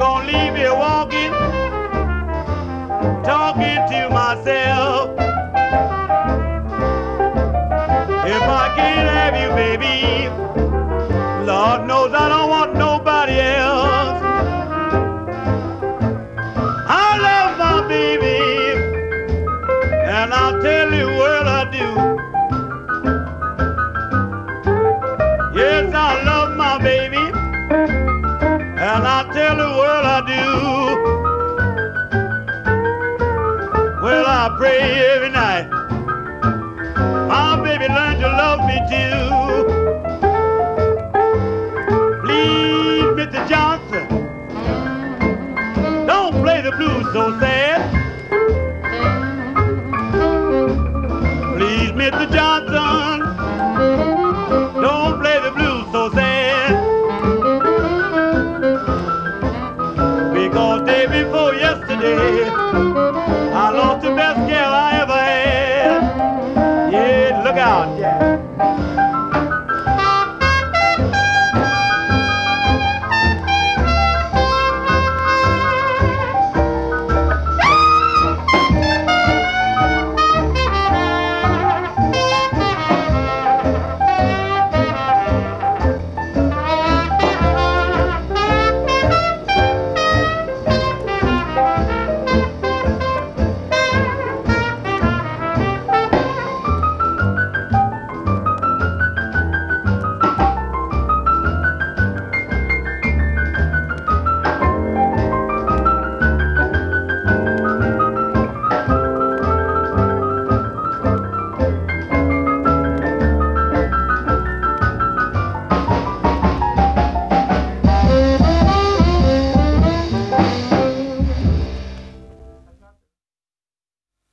gonna leave here walking, talking to myself. If I can't have you, baby, Lord knows I don't want nobody else. I love my baby, and I'll tell you what I do. Yes, I love my baby, and I'll tell you what I do. Well, I pray every night my baby learn to love me too. Please, Mr. Johnson, don't play the blues so sad. Please, Mr. Johnson, don't play the blues so sad. Because day before yesterday